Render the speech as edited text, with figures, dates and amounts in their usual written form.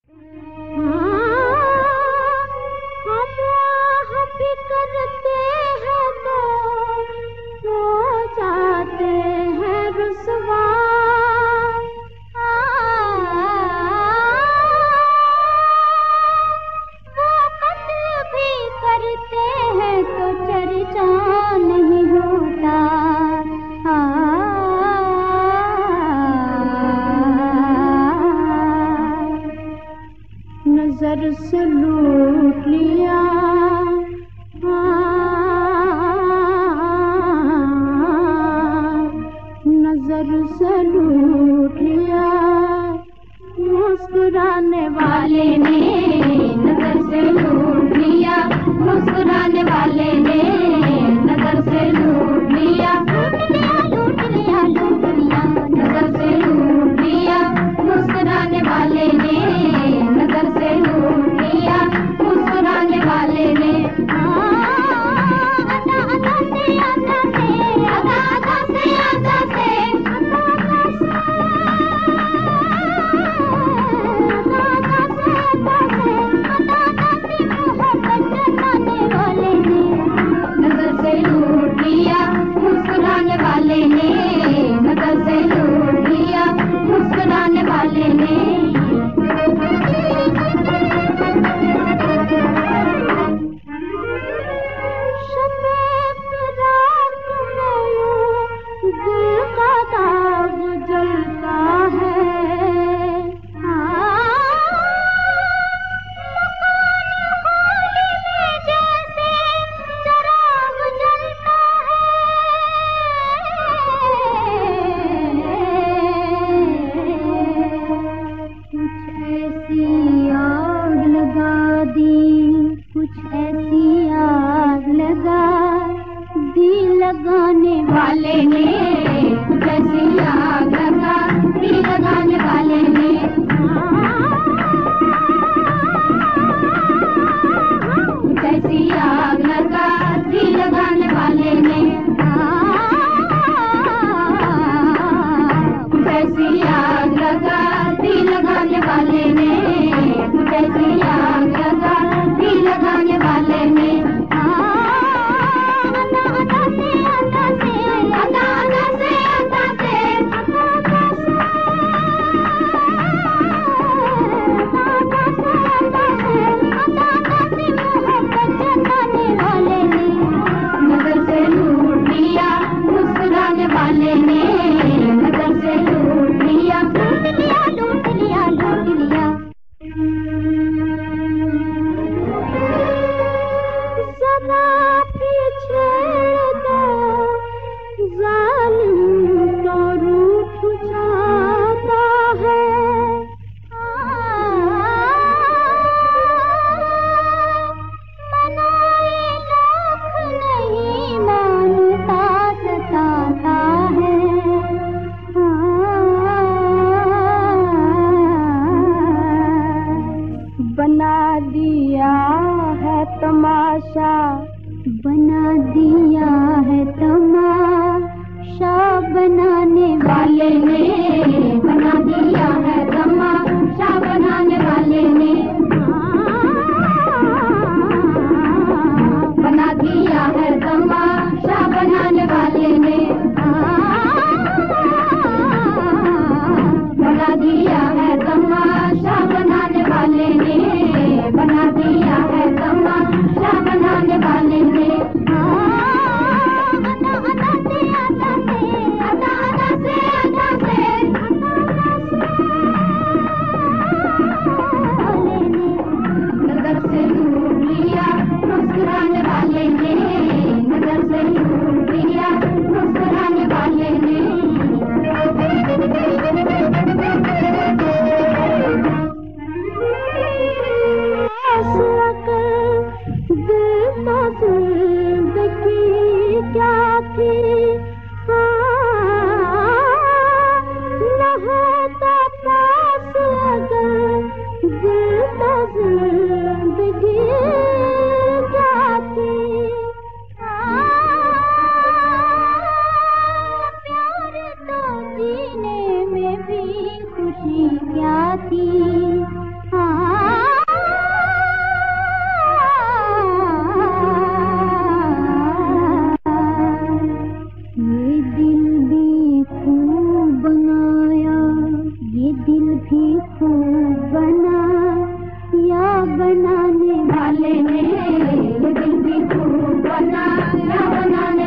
नजर से लूट लिया, नजर से लूट लिया, मुस्कुराने वाले ने नजर से लूट लिया, मुस्कुराने वाले ने नजर से लूट लिया, लूट लिया, लूट लिया, नजर से लूट लिया, मुस्कुराने वाले ने नजर से लूट लिया, मुस्कुराने वाले ने लगाने वाले ने जैसी आग लगा, दिल लगाने वाले ने जैसी आग लगा, दिल लगाने वाले ने जैसी आग लगा, दिल लगाने वाले ने जैसी आग लगा, दिल लगाने वाले ने बना दिया है तमाशा, बना दिया है तमाशा, बनाने वाले ने बना दिया है तमाशा, बनाने वाले ने बना दिया है तमाशा, बनाने वाले ने बना दिया है तमाशा, बनाने वाले ने बना दिया है तमाशा, बनाने वाले ने नजर से लूट लिया, मुस्कुराने वाले ने नजर से लूट लिया, मुस्कुराने वाले ने क्या थी न होता पास अगर दिल तो जिंदगी क्या थी, प्यार तो जीने में भी खुशी क्या थी। भी खूब बना या बनाने वाले ने, ये दिल भी खूब बना या बनाने